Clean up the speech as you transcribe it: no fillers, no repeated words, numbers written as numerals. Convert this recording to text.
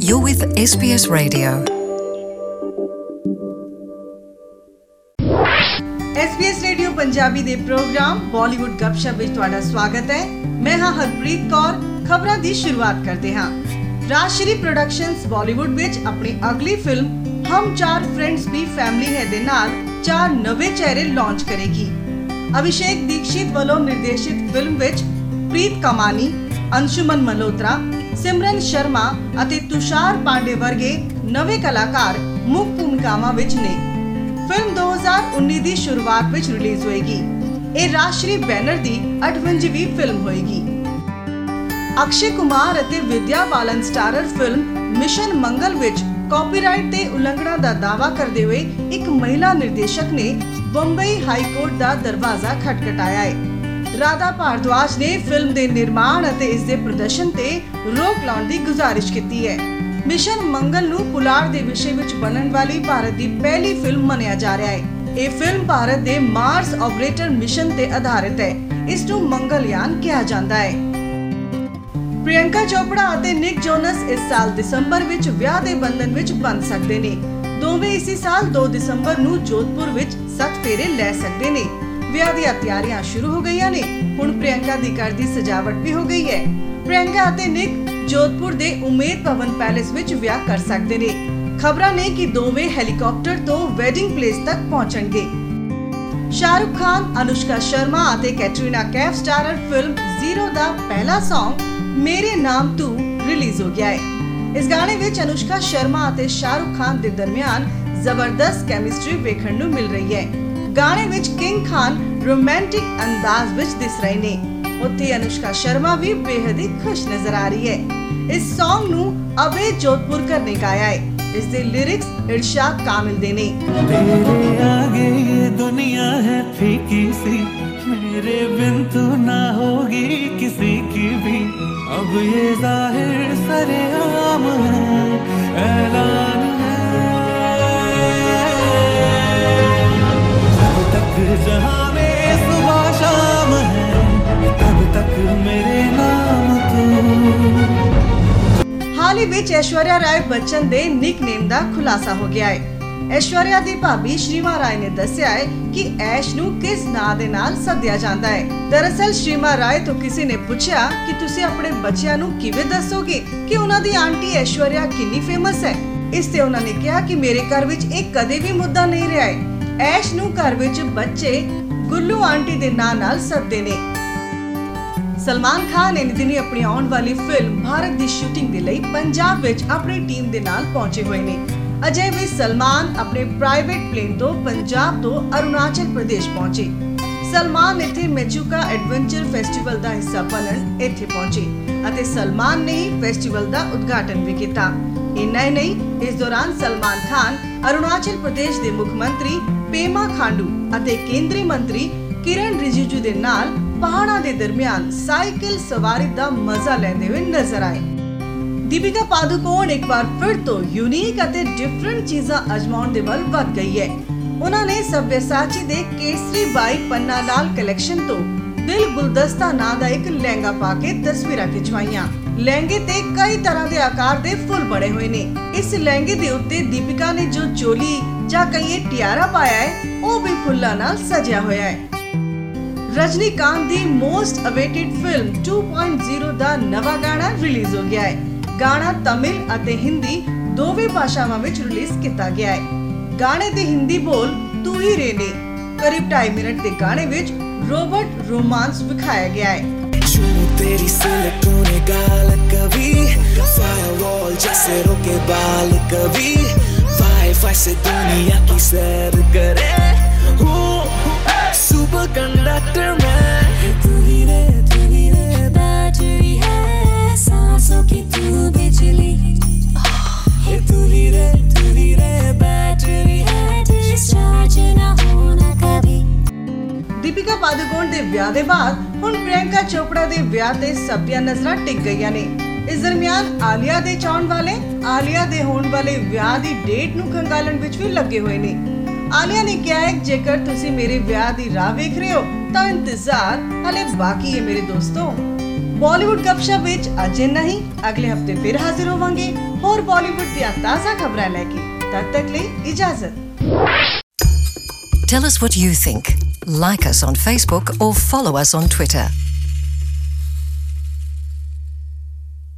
You're with SBS Radio. SBS radio Punjabi ਦੇ programme Bollywood ਗੱਪਸ਼ਪ ਵਿੱਚ ਤੁਹਾਡਾ ਸਵਾਗਤ ਹੈ। ਮੈਂ ਹਾਂ ਹਰਪ੍ਰੀਤ ਕੌਰ। ਖਬਰਾਂ ਦੀ ਸ਼ੁਰੂਆਤ ਕਰਦੇ ਹਾਂ। ਰਾਜਸ਼੍ਰੀ ਪ੍ਰੋਡਕਸ਼ਨਸ ਬਾਲੀਵੁੱਡ ਵਿੱਚ ਆਪਣੀ ਅਗਲੀ ਫਿਲਮ ਹਮ ਚਾਰ ਫਰੈਂਡਸ ਵੀ ਫੈਮਿਲੀ ਹੈ ਦੇ ਨਾਲ 4 ਨਵੇਂ ਚਿਹਰੇ ਲਾਂਚ ਕਰੇਗੀ। ਅਭਿਸ਼ੇਕ ਦੀਕਸ਼ਿਤ ਵੱਲੋਂ ਨਿਰਦੇਸ਼ਿਤ ਫਿਲਮ ਵਿੱਚ ਪ੍ਰੀਤ ਕਮਾਨੀ, ਅੰਸ਼ੁਮਨ ਮਲਹੋਤਰਾ, ਸਿਮਰਨ ਸ਼ਰਮਾ ਅਤੇ ਤੁਸ਼ਾਰ ਪਾਂਡੇ ਵਰਗੇ ਨਵੇਂ ਕਲਾਕਾਰ ਮੁੱਖ ਭੂਮਿਕਾਵਾਂ ਵਿੱਚ ਨੇ। ਫਿਲਮ 2019 ਦੀ ਸ਼ੁਰੂਆਤ ਵਿੱਚ ਰਿਲੀਜ਼ ਹੋਏਗੀ। ਇਹ ਰਾਜਸ਼੍ਰੀ ਬੈਨਰ ਦੀ 58ਵੀਂ ਫਿਲਮ ਹੋਏਗੀ। ਅਕਸ਼ੇ ਕੁਮਾਰ ਅਤੇ ਵਿਦਿਆ ਬਾਲਨ ਸਟਾਰਰ ਫਿਲਮ ਮਿਸ਼ਨ ਮੰਗਲ ਵਿੱਚ ਕਾਪੀਰਾਈਟ ਤੇ ਉਲੰਘਣਾ ਦਾ ਦਾਅਵਾ ਕਰਦੇ ਹੋਏ ਇੱਕ ਮਹਿਲਾ ਨਿਰਦੇਸ਼ਕ ਨੇ ਬੰਬਈ ਹਾਈ ਕੋਰਟ ਦਾ ਦਰਵਾਜ਼ਾ ਖਟਖਟਾਇਆ ਹੈ। ਰਾਧਾ ਭਾਰਦਵਾਜ ਨੇ ਫਿਲਮ ਦੇ ਨਿਰਮਾਣ ਅਤੇ ਇਸ ਦੇ ਪ੍ਰਦਰਸ਼ਨ ਤੇ ਰੋਕ ਲਾਉਣ ਦੀ ਗੁਜ਼ਾਰਿਸ਼ ਕੀਤੀ ਹੈ। ਮਿਸ਼ਨ ਮੰਗਲ ਨੂੰ ਪੁਲਾੜ ਦੇ ਵਿਸ਼ੇ ਵਿੱਚ ਬਣਨ ਵਾਲੀ ਭਾਰਤ ਦੀ ਪਹਿਲੀ ਫਿਲਮ ਮੰਨਿਆ ਜਾ ਰਿਹਾ ਹੈ। ਇਹ ਫਿਲਮ ਭਾਰਤ ਦੇ ਮਾਰਸ ਆਪਰੇਟਰ ਮਿਸ਼ਨ ਤੇ ਆਧਾਰਿਤ ਹੈ। ਇਸ ਨੂੰ ਮੰਗਲਯਾਨ ਕਿਹਾ ਜਾਂਦਾ ਹੈ। ਪ੍ਰਿਯੰਕਾ ਚੋਪੜਾ ਅਤੇ ਨਿਕ ਜੋਨਸ ਇਸ ਸਾਲ ਦਸੰਬਰ ਵਿੱਚ ਵਿਆਹ ਦੇ ਬੰਧਨ ਵਿੱਚ ਬੰਧ ਸਕਦੇ ਨੇ। ਦੋਵੇਂ ਇਸੇ ਸਾਲ 2 ਦਸੰਬਰ ਨੂੰ ਜੋਧਪੁਰ ਵਿੱਚ 7 ਫੇਰੇ ਲੈ ਸਕਦੇ ਨੇ। ਵਿਆਹ ਦੀਆਂ ਤਿਆਰੀਆਂ ਸ਼ੁਰੂ ਹੋ ਗਈਆਂ ਨੇ। ਹੁਣ ਪ੍ਰਿਯੰਕਾ ਦੀ ਘਰ ਦੀ ਸਜਾਵਟ ਵੀ ਹੋ ਗਈ ਹੈ। ਪ੍ਰਿਯੰਕਾ ਅਤੇ ਨਿਕ ਜੋਧਪੁਰ ਦੇ ਉਮੇਦ ਭਵਨ ਪੈਲੇਸ ਵਿੱਚ ਵਿਆਹ ਕਰ ਸਕਦੇ ਨੇ। ਖਬਰਾਂ ਨੇ ਕਿ ਦੋਵੇਂ ਹੈਲੀਕਾਪਟਰ ਤੋਂ ਵੈਡਿੰਗ ਪਲੇਸ ਤੱਕ ਪਹੁੰਚਣਗੇ। ਸ਼ਾਹਰੁਖ ਖਾਨ, ਅਨੁਸ਼ਕਾ ਸ਼ਰਮਾ ਅਤੇ ਕੈਟਰੀਨਾ ਕੈਫ ਸਟਾਰਰ ਫਿਲਮ ਜ਼ੀਰੋ ਦਾ ਪਹਿਲਾ ਸੌਂਗ ਮੇਰੇ ਨਾਮ ਤੂੰ ਰਿਲੀਜ਼ ਹੋ ਗਿਆ ਹੈ। ਇਸ ਗਾਣੇ ਵਿੱਚ ਅਨੁਸ਼ਕਾ ਸ਼ਰਮਾ ਅਤੇ ਸ਼ਾਹਰੁਖ ਖਾਨ ਦੇ ਦਰਮਿਆਨ ਜ਼ਬਰਦਸਤ ਕੈਮਿਸਟਰੀ ਵੇਖਣ ਨੂੰ ਮਿਲ ਰਹੀ ਹੈ। ਗਾਣੇ ਵਿੱਚ ਕਿੰਗ ਖਾਨ ਰੋਮਾਂਟਿਕ ਅੰਦਾਜ਼ ਵਿੱਚ ਦਿਸ ਰਹੇ ਨੇ। ਉੱਥੇ ਅਨੁਸ਼ਕਾ ਸ਼ਰਮਾ ਵੀ ਬੇਹੱਦ ਹੀ ਖੁਸ਼ ਨਜ਼ਰ ਆ ਰਹੀ ਹੈ। ਇਸ ਸੌਂਗ ਨੂੰ ਅਭੇ ਜੋਧਪੁਰਕਰ ਨੇ ਗਾਇਆ ਹੈ। ਇਸ ਦੇ ਲਿਰਿਕਸ ਇਰਸ਼ਾਦ ਕਾਮਿਲ ਦੇ ਨੇ। तेरे आगे ये दुनिया है फीकी सी, मेरे बिन तू ना होगी किसी की भी। अब ये जाहिर सरेआम है, ऐलान है, जब तक जहां में सुबह शाम है, तब तक मेरे नाम तू। ਹਾਲ ਹੀ ਵਿੱਚ ਐਸ਼ਵਰਿਆ ਰਾਏ ਬੱਚਨ ਦੇ ਨਿਕਨੇਮ ਦਾ ਖੁਲਾਸਾ ਹੋ ਗਿਆ ਹੈ। ਐਸ਼ਵਰਿਆ ਦੀ ਭਾਬੀ ਸ਼੍ਰੀਮਾ ਰਾਏ ਨੇ ਦੱਸਿਆ ਹੈ ਕਿ ਐਸ਼ ਨੂੰ ਕਿਸ ਨਾਂ ਦੇ ਨਾਲ ਸੱਦਿਆ ਜਾਂਦਾ ਹੈ। ਦਰਅਸਲ ਸ਼੍ਰੀਮਾ ਰਾਏ ਤੋਂ ਕਿਸੇ ਨੇ ਪੁੱਛਿਆ ਕਿ ਤੁਸੀਂ ਆਪਣੇ ਬੱਚਿਆਂ ਨੂੰ ਕਿਵੇਂ ਦੱਸੋਗੇ ਕਿ ਉਹਨਾਂ ਦੀ ਆਂਟੀ ਐਸ਼ਵਰਿਆ ਕਿੰਨੀ ਫੇਮਸ ਹੈ। ਇਸ ਤੇ ਉਹਨਾਂ ਨੇ ਕਿਹਾ ਕਿ ਮੇਰੇ ਘਰ ਵਿੱਚ ਇਹ ਕਦੇ ਵੀ ਮੁੱਦਾ ਨਹੀਂ ਰਿਹਾ ਹੈ। ਐਸ਼ ਨੂੰ ਘਰ ਵਿੱਚ ਬੱਚੇ ਗੁੱਲੂ ਆਂਟੀ ਦੇ ਨਾਂ ਨਾਲ ਸੱਦਦੇ ਨੇ। ਸਲਮਾਨ ਖਾਨ ਨੇ ਦਿਨੀ ਆਪਣੀ ਆਉਣ ਵਾਲੀ ਫਿਲਮ ਭਾਰਤ ਦੀ ਸ਼ੂਟਿੰਗ ਦੇ ਲਈ ਪੰਜਾਬ ਵਿੱਚ ਆਪਣੀ ਟੀਮ ਦੇ ਨਾਲ ਪਹੁੰਚੇ ਹੋਏ ਨੇ। ਅਜੇ ਵੀ ਸਲਮਾਨ ਆਪਣੇ ਪ੍ਰਾਈਵੇਟ ਪਲੇਨ ਤੋਂ ਪੰਜਾਬ ਤੋਂ ਅਰੁਣਾਚਲ ਪ੍ਰਦੇਸ਼ ਪਹੁੰਚੇ। ਸਲਮਾਨ ਇੱਥੇ ਮੈਚੂਕਾ ਐਡਵੈਂਚਰ ਫੈਸਟੀਵਲ ਦਾ ਹਿੱਸਾ ਬਣਨ ਇੱਥੇ ਪਹੁੰਚੇ ਅਤੇ ਸਲਮਾਨ ਨੇ ਹੀ ਫੈਸਟੀਵਲ ਦਾ ਉਦਘਾਟਨ ਵੀ ਕੀਤਾ। ਇੰਨਾ ਹੀ ਨਹੀਂ, ਇਸ ਦੌਰਾਨ ਸਲਮਾਨ ਖਾਨ ਅਰੁਣਾਚਲ ਪ੍ਰਦੇਸ਼ ਦੇ ਮੁੱਖ ਮੰਤਰੀ ਪੇਮਾ ਖਾਂਡੂ ਅਤੇ ਕੇਂਦਰੀ ਮੰਤਰੀ ਕਿਰਨ ਰਿਜੀਜੂ ਦੇ ਨਾਲ ਪਹਾੜਾਂ ਦੇ ਦਰਮਿਆਨ ਸਾਈਕਲ ਸਵਾਰੀ ਦਾ ਮਜ਼ਾ ਲੈਂਦੇ ਹੋਏ ਨਜ਼ਰ ਆਏ। ਦੀਪਿਕਾ ਪਾਦੂਕੋਣ ਇੱਕ ਵਾਰ ਫਿਰ ਤੋਂ ਯੂਨੀਕ ਅਤੇ ਡਿਫਰੈਂਟ ਚੀਜ਼ਾਂ ਅਜਮਾਉਣ ਦੇ ਵੱਲ ਵੱਧ ਗਈ ਹੈ। ਉਹਨਾਂ ਨੇ ਸੱਭਿਆਸਾਚੀ ਦੇ ਕੇਸਰੀ ਬਾਈ ਪੰਨਾ ਲਾਲ ਕਲੈਕਸ਼ਨ ਤੋਂ ਦਿਲ ਗੁਲਦਸਤਾ ਨਾਂ ਦਾ ਇੱਕ ਲਹਿੰਗਾ ਪਾ ਕੇ ਤਸਵੀਰਾਂ ਖਿਚਵਾਈਆਂ। ਲਹਿੰਗੇ ਤੇ ਕਈ ਤਰ੍ਹਾਂ ਦੇ ਆਕਾਰ ਦੇ ਫੁੱਲ ਬਣੇ ਹੋਏ ਨੇ। ਇਸ ਲਹਿੰਗੇ ਦੇ ਉੱਤੇ ਦੀਪਿਕਾ ਨੇ ਜੋ ਚੋਲੀ ਜਾਂ ਕਹੀਏ ਟਿਆਰਾ ਪਾਇਆ ਹੈ ਉਹ ਵੀ ਫੁੱਲਾਂ ਨਾਲ ਸਜਿਆ ਹੋਇਆ ਹੈ। ਰਜਨੀਕਾਂਤ ਦੀ ਮੋਸਟ ਅਵੇਟਡ ਫਿਲਮ 2.0 ਦਾ ਨਵਾਂ ਗਾਣਾ ਰਿਲੀਜ਼ ਹੋ ਗਿਆ ਹੈ। ਗਾਣਾ ਤਮਿਲ ਅਤੇ ਹਿੰਦੀ ਦੋਵੇਂ ਭਾਸ਼ਾਵਾਂ ਵਿੱਚ ਰਿਲੀਜ਼ ਕੀਤਾ ਗਿਆ ਹੈ। ਗਾਣੇ ਦੇ ਹਿੰਦੀ ਬੋਲ ਤੂ ਹੀ ਰੇ ਨੇ। ਕਰੀਬ 2.5 ਮਿੰਟ ਦੇ ਗਾਣੇ ਵਿੱਚ ਰੋਬੋਟ ਰੋਮਾਂਸ ਵਿਖਾਇਆ ਗਿਆ ਹੈ। तेरी सिलकों ने गाल कभी फायरवॉल जैसे रोके बाल कभी वाईफाई से दुनिया की सैर करे सुपर कंडक्टर में तू ही रे बैटरी है सांसों की तू बिजली तू ही रे बैटरी है डिस्चार्ज ना होना कभी। ਦੀਪਿਕਾ ਪਾਦੂਕੋਣ ਦੇ ਵਿਆਹ ਦੇ ਬਾਅਦ ਹੁਣ ਪ੍ਰਿਯੰਕਾ ਚੋਪੜਾ ਦੇ ਵਿਆਹ ਤੇ ਸਭ ਦੀਆਂ ਨਜ਼ਰਾਂ ਟਿਕ ਗਈਆਂ ਨੇ। ਇਸ ਦਰਮਿਆਨ ਆਲੀਆ ਦੇ ਚਾਹਣ ਵਾਲੇ ਆਲੀਆ ਦੇ ਹੋਣ ਵਾਲੇ ਵਿਆਹ ਦੀ ਡੇਟ ਨੂੰ ਖੰਗਾਲਣ ਵਿੱਚ ਵੀ ਲੱਗੇ ਹੋਏ ਨੇ। ਆਲੀਆ ਨੇ ਕਿਹਾ ਹੈ ਜੇਕਰ ਤੁਸੀਂ ਮੇਰੇ ਵਿਆਹ ਦੀ ਰਾਹ ਵੇਖ ਰਹੇ ਹੋ ਤਾਂ ਇੰਤਜ਼ਾਰ ਹਲੇ ਬਾਕੀ ਹੈ ਮੇਰੇ ਦੋਸਤੋ। ਬਾਲੀਵੁੱਡ ਗੱਪਸ਼ਪ ਵਿੱਚ ਅੱਜ ਇੰਨਾ ਹੀ। ਅਗਲੇ ਹਫਤੇ ਫਿਰ ਹਾਜ਼ਰ ਹੋਵਾਂਗੇ ਹੋਰ बॉलीवुड ਦੀਆਂ ਤਾਜ਼ਾ ਖਬਰਾਂ ਲੈ ਕੇ ਤਦ ਤੱਕ ਲਈ ਇਜਾਜ਼ਤ। Tell us what you think. Like us on Facebook or follow us on Twitter.